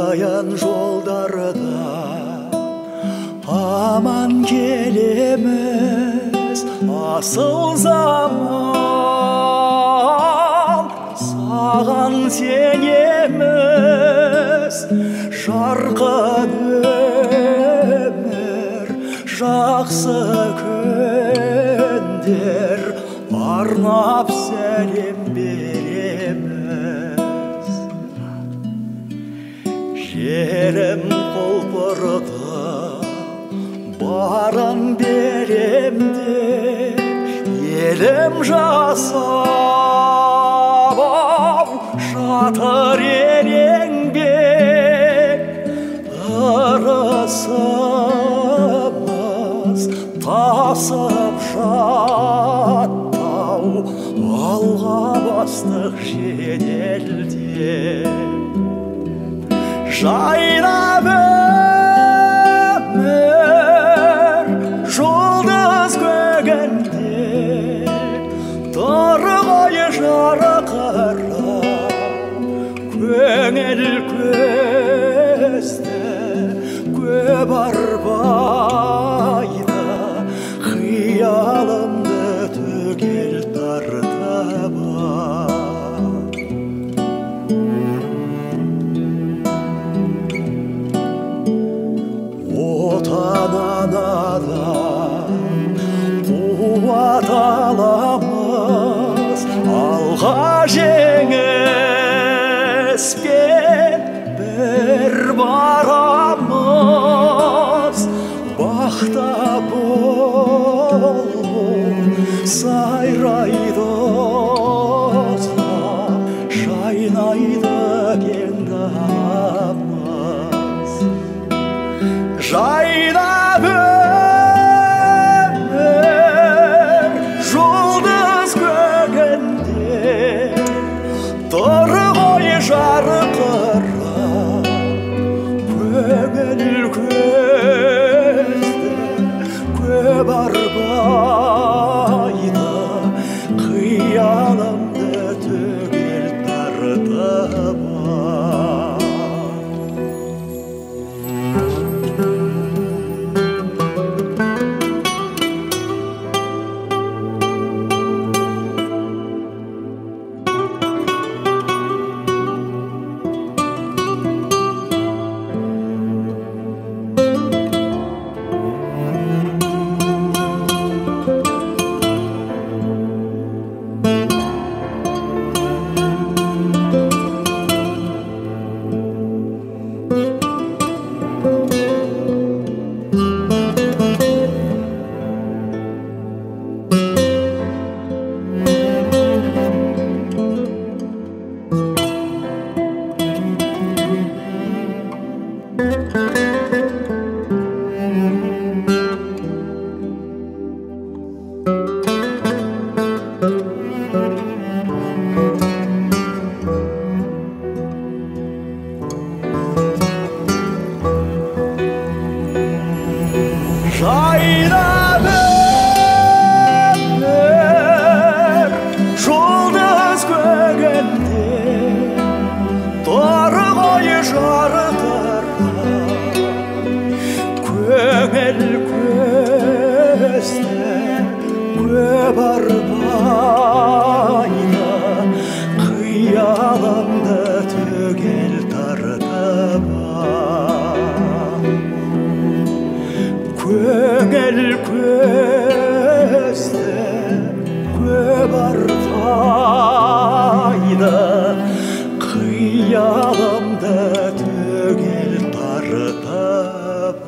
аян жолдарда аман келеміз, асыл заман саған сенеміз. Жарқын өмір, жақсы күндер арнап сәлем береміз. Жерім құлпырды барын берем деп елім жасап жатыр еңбек. Ырысымыз тасып жаттау, алға бастық жеделдеп. Жайнап өмір жұлдыз көгінде, тұр ғой жарқырап көңіл көзді көп арбайды. Қиялымды түгел тартып отан анадан қуат аламыз, алға жеңіспен бір барамыз. Бақта болу сайрайды жайнайды кең даламыз. Жайнап өмір жұлдыз көгінде, тұр ғой жарқырап көңіл көзді көп арбайды. Қиялымды түгел тартып жайнап өмір жұлдыз көгінде, тұр ғой жарқырап көңіл көзді көп арбайды. Қиялымды түгел тартып көңіл көзді көп арбайды. Қиялымды түгел тартып